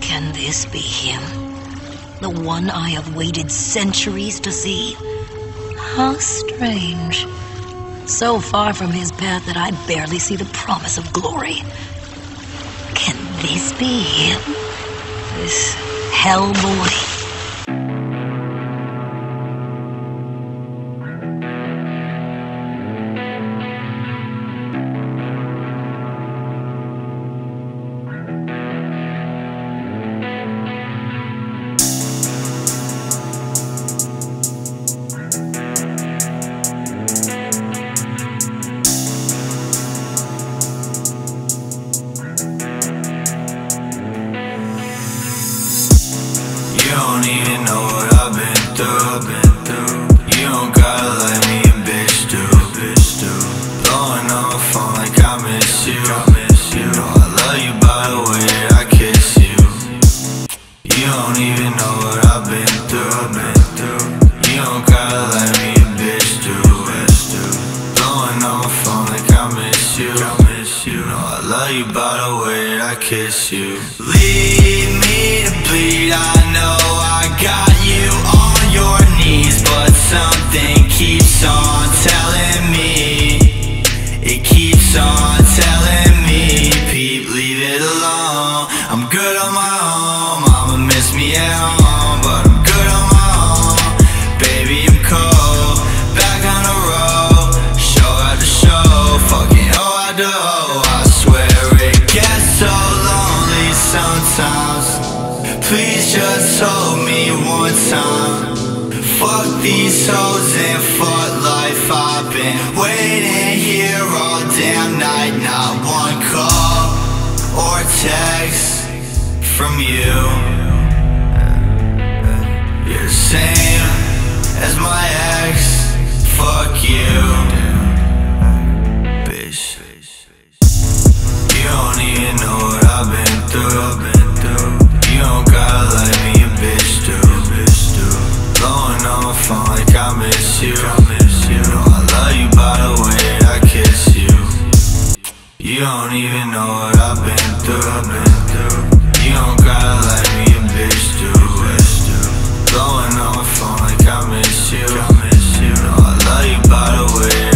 Can this be him? The one I have waited centuries to see? How strange. So far from his path that I barely see the promise of glory. Can this be him? This Hellboy? You don't even know what I've been through. You don't gotta let me a bitch do. Blowing on my phone like I miss you. You know I love you by the way that I kiss you. You don't even know what I've been through. You don't gotta let me a bitch do. Blowing on my phone like I miss you. You know I love you by the way that I kiss you. Leave me to bleed, I know I got you on your knees, but something keeps on telling me, it keeps on telling me, Peep, leave it alone. I'm good on my own, mama miss me at home, but I'm good on my own. Baby, I'm cold, back on the road, show after show, fucking hoe after hoe. I swear it gets so lonely sometimes. Please just hold me one time. Fuck these hoes and fuck life. I've been waiting here all damn night. Not one call or text from you. You're the same as my ex. Fuck you, bitch. You don't even know what I've been through. You don't gotta let me a bitch do. Blowing on my phone like I miss you. You know I love you by the way that I kiss you. You don't even know what I've been through. You don't gotta let me a bitch do. Blowing on my phone like I miss you. You know I love you by the way